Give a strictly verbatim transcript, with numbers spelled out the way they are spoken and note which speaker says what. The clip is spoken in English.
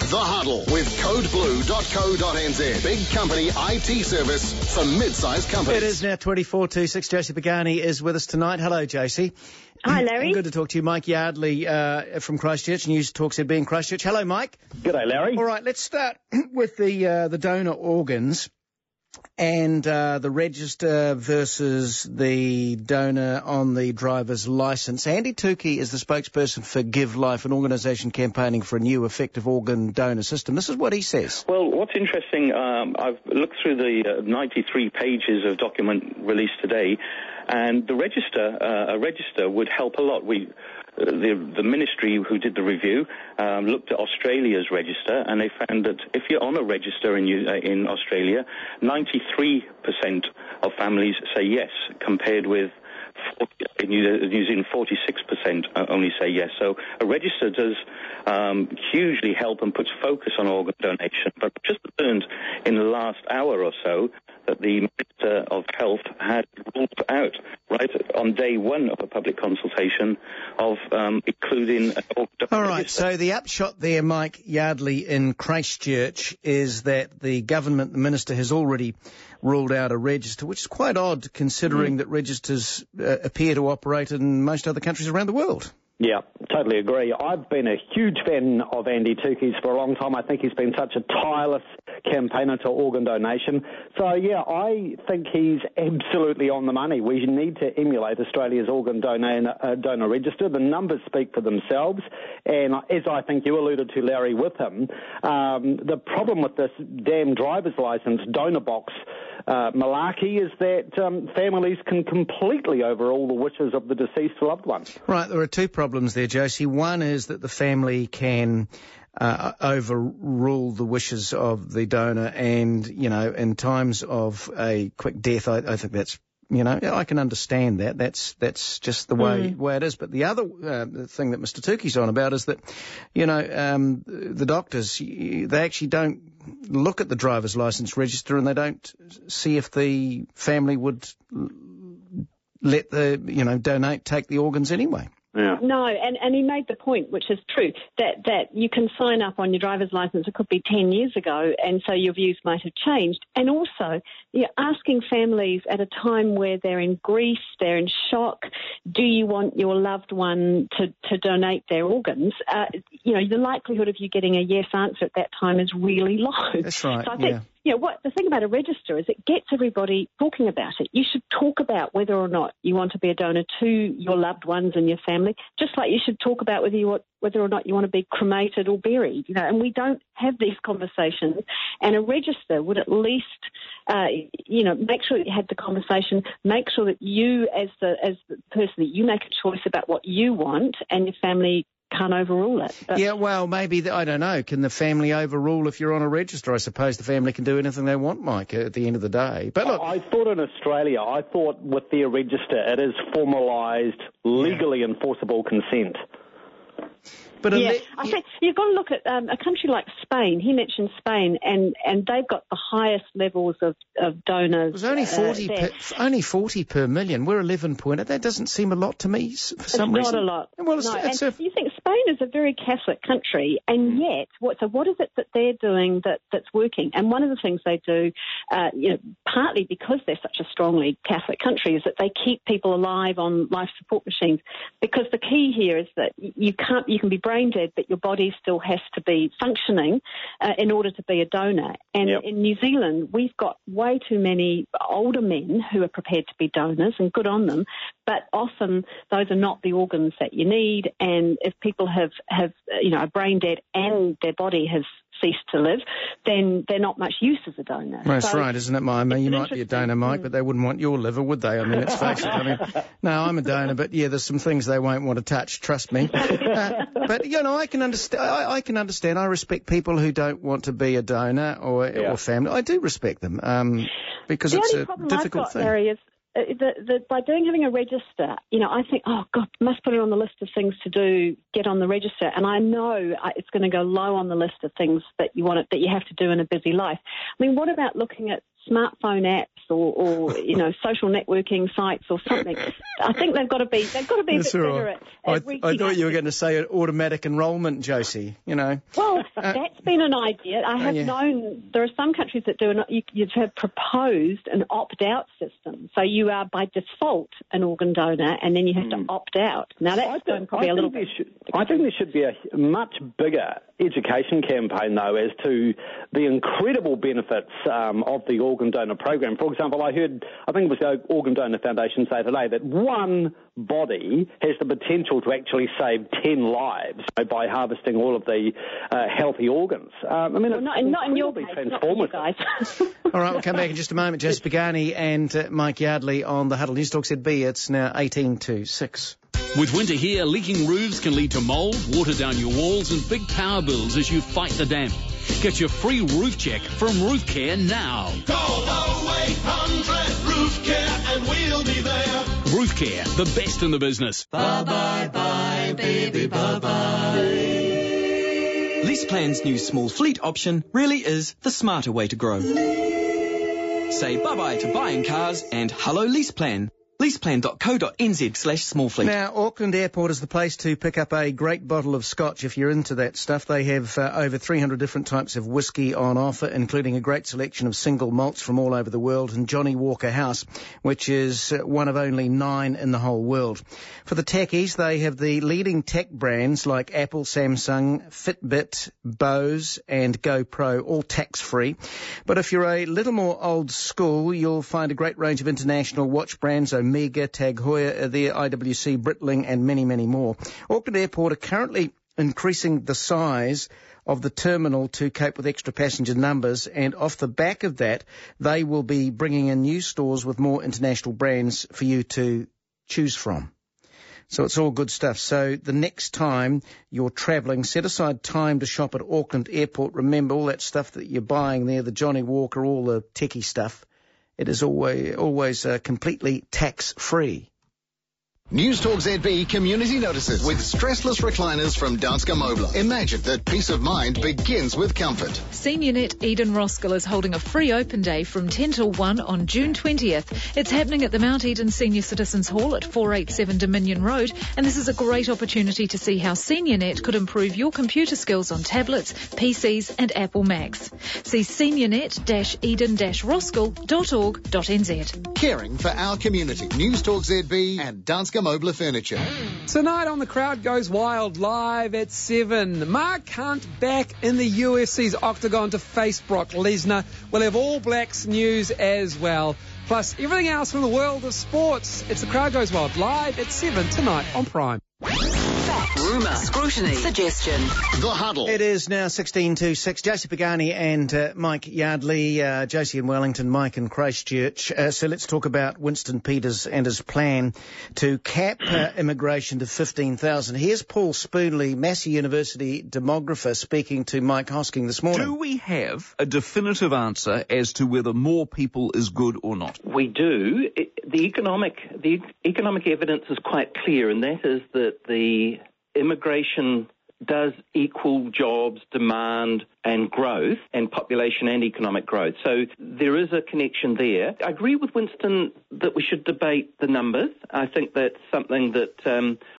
Speaker 1: The Huddle with code blue dot co dot n z. Big company I T service for mid-sized companies.
Speaker 2: It is now twenty-four to six. Josie Pagani is with us tonight. Hello, Josie.
Speaker 3: Hi, Larry.
Speaker 2: Good to talk to you. Mike Yardley uh, from Christchurch, News Talk Z B in Christchurch. Hello, Mike.
Speaker 4: G'day, Larry.
Speaker 2: All right, let's start with the uh, the donor organs and uh, the register versus the donor on the driver's licence. Andy Tukey is the spokesperson for Give Life, an organisation campaigning for a new effective organ donor system. This is what he says.
Speaker 4: Well, what's interesting, um, I've looked through the uh, ninety-three pages of document released today, and the register, uh, a register would help a lot. We The, the ministry who did the review um, looked at Australia's register, and they found that if you're on a register in, uh, in Australia, ninety-three percent of families say yes, compared with in New Zealand, forty-six percent only say yes. So a register does um, hugely help and puts focus on organ donation. But I've just learned in the last hour or so that the Minister of Health had ruled out, right on day one of a public consultation, of um, including an organ donation.
Speaker 2: All right, so the upshot there, Mike Yardley in Christchurch, is that the government, the minister, has already ruled out a register, which is quite odd considering mm. that registers uh, appear to operate in most other countries around the world.
Speaker 5: Yeah, totally agree. I've been a huge fan of Andy Tukey's for a long time. I think he's been such a tireless campaigner to organ donation. So, yeah, I think he's absolutely on the money. We need to emulate Australia's organ donor, uh, donor register. The numbers speak for themselves. And as I think you alluded to, Larry, with him, um, the problem with this damn driver's licence donor box Uh, malarkey is that um, families can completely overrule the wishes of the deceased loved one.
Speaker 2: Right, there are two problems there, Josie. One is that the family can uh, overrule the wishes of the donor, and, you know, in times of a quick death, I, I think that's, you know, I can understand that. That's that's just the way, mm. way it is. But the other uh, thing that Mister Tukey's on about is that, you know, um, the doctors, they actually don't look at the driver's licence register and they don't see if the family would let the, you know, donate, take the organs anyway.
Speaker 3: Yeah. No, and, and he made the point, which is true, that, that you can sign up on your driver's licence, it could be ten years ago, and so your views might have changed. And also, you're asking families at a time where they're in grief, they're in shock, do you want your loved one to, to donate their organs? Uh, you know, the likelihood of you getting a yes answer at that time is really low.
Speaker 2: That's right,
Speaker 3: so I think,
Speaker 2: yeah.
Speaker 3: You know, what the thing about a register is it gets everybody talking about it. You should talk about whether or not you want to be a donor to your loved ones and your family, just like you should talk about whether you want, whether or not you want to be cremated or buried. You know, and we don't have these conversations. And a register would at least, uh, you know, make sure that you had the conversation, make sure that you, as the as the person, that you make a choice about what you want, and your family can't overrule it. But
Speaker 2: yeah, well, maybe, the, I don't know, can the family overrule if you're on a register? I suppose the family can do anything they want, Mike, at the end of the day. But look,
Speaker 5: I thought in Australia, I thought with their register, it is formalised, legally yeah. enforceable consent.
Speaker 2: But
Speaker 3: yeah,
Speaker 2: le-
Speaker 3: I think you've got to look at um, a country like Spain. He mentioned Spain, and, and they've got the highest levels of, of donors.
Speaker 2: It was only forty,
Speaker 3: uh,
Speaker 2: per, only forty per million. We're eleven point eight. That doesn't seem a lot to me for
Speaker 3: it's
Speaker 2: some reason.
Speaker 3: It's not a lot.
Speaker 2: Well, it's,
Speaker 3: no,
Speaker 2: it's
Speaker 3: and
Speaker 2: a...
Speaker 3: you think Spain is a very Catholic country, and yet, what so what is it that they're doing that, that's working? And one of the things they do, uh, you know, partly because they're such a strongly Catholic country, is that they keep people alive on life support machines. Because the key here is that you can't, you can be brain dead, but your body still has to be functioning uh, in order to be a donor. And
Speaker 5: yep.
Speaker 3: in New Zealand, we've got way too many older men who are prepared to be donors, and good on them, but often those are not the organs that you need. And if people have, have you know, are brain dead and their body has ceased to live, then they're not much use as a donor.
Speaker 2: Well, that's
Speaker 3: so
Speaker 2: right, isn't it, Mike? I mean, you might be a donor, Mike, but they wouldn't want your liver, would they? I mean, let's face it. I mean, no, I'm a donor, but yeah, there's some things they won't want to touch, trust me. Uh, but, you know, I can understand, I, I can understand, I respect people who don't want to be a donor or, yeah. or family. I do respect them, um, because
Speaker 3: the
Speaker 2: it's
Speaker 3: only
Speaker 2: a
Speaker 3: problem
Speaker 2: difficult
Speaker 3: I've got,
Speaker 2: thing.
Speaker 3: Larry, is Uh, the, the, by doing having a register, you know, I think, oh God, must put it on the list of things to do. Get on the register, and I know I, it's going to go low on the list of things that you want it, that you have to do in a busy life. I mean, what about looking at smartphone apps or, or you know, social networking sites or something. I think they've got to be they've got to be a bit better at, at
Speaker 2: I, th- I thought you were going to say automatic enrolment, Josie. You know.
Speaker 3: Well, uh, that's been an idea. I have
Speaker 2: uh, yeah.
Speaker 3: known there are some countries that do, an, you, you have proposed an opt-out system. So you are by default an organ donor, and then you have mm. to opt out. Now that's
Speaker 5: I
Speaker 3: going probably
Speaker 5: I
Speaker 3: a little
Speaker 5: bit.
Speaker 3: Should,
Speaker 5: I think there should be a much bigger education campaign, though, as to the incredible benefits um, of the organ donor program. For example, I heard, I think it was the Organ Donor Foundation say today that one body has the potential to actually save ten lives by harvesting all of the uh, healthy organs. Um, I mean,
Speaker 3: well,
Speaker 5: it's
Speaker 3: not, not in your case, not for you guys.
Speaker 2: All right, we'll come back in just a moment. Jess Pagani and uh, Mike Yardley on the Huddle News Talk Z B. It's now eighteen to six.
Speaker 6: With winter here, leaking roofs can lead to mould, water down your walls and big power bills as you fight the damp. Get your free roof check from Roof Care now.
Speaker 7: Call oh eight hundred Roof Care and we'll be there.
Speaker 6: Roof Care, the best in the business.
Speaker 8: Bye-bye-bye, baby, bye-bye. LeasePlan's new small fleet option really is the smarter way to grow. Say bye-bye to buying cars and hello LeasePlan. leaseplan.co.nz slash small fleet.
Speaker 2: Now, Auckland Airport is the place to pick up a great bottle of scotch if you're into that stuff. They have uh, over three hundred different types of whiskey on offer, including a great selection of single malts from all over the world, and Johnny Walker House, which is uh, one of only nine in the whole world. For the techies, they have the leading tech brands like Apple, Samsung, Fitbit, Bose and GoPro, all tax-free. But if you're a little more old school, you'll find a great range of international watch brands, Omega, Tag Heuer, the I W C, Breitling and many, many more. Auckland Airport are currently increasing the size of the terminal to cope with extra passenger numbers, and off the back of that, they will be bringing in new stores with more international brands for you to choose from. So it's all good stuff. So the next time you're travelling, set aside time to shop at Auckland Airport. Remember, all that stuff that you're buying there, the Johnny Walker, all the techie stuff, it is always, always uh, completely tax-free.
Speaker 1: News Talk Z B community notices with stressless recliners from Danske Mobile. Imagine that peace of mind begins with comfort.
Speaker 9: SeniorNet Eden Roskill is holding a free open day from ten till one on June twentieth. It's happening at the Mount Eden Senior Citizens Hall at four eighty-seven Dominion Road, and this is a great opportunity to see how SeniorNet could improve your computer skills on tablets, P Cs and Apple Macs. See seniornet eden roskill dot org dot n z.
Speaker 1: Caring for our community. News Talk Z B and Danske Mobile Furniture.
Speaker 10: Tonight on The Crowd Goes Wild, live at seven. Mark Hunt back in the U F C's octagon to face Brock Lesnar. We'll have All Blacks news as well. Plus everything else from the world of sports. It's The Crowd Goes Wild, live at seven tonight on Prime.
Speaker 11: Fact, rumour, scrutiny, suggestion.
Speaker 1: The Huddle.
Speaker 2: It is now sixteen to six. Josie Pagani and uh, Mike Yardley, uh, Josie in Wellington, Mike in Christchurch. Uh, so let's talk about Winston Peters and his plan to cap uh, immigration to fifteen thousand. Here's Paul Spoonley, Massey University demographer, speaking to Mike Hosking this morning.
Speaker 12: Do we have a definitive answer as to whether more people is good or not?
Speaker 4: We do. It, the economic the economic evidence is quite clear, and that is that the immigration does equal jobs, demand and growth, and population and economic growth. So there is a connection there. I agree with Winston that we should debate the numbers. I think that's something that um,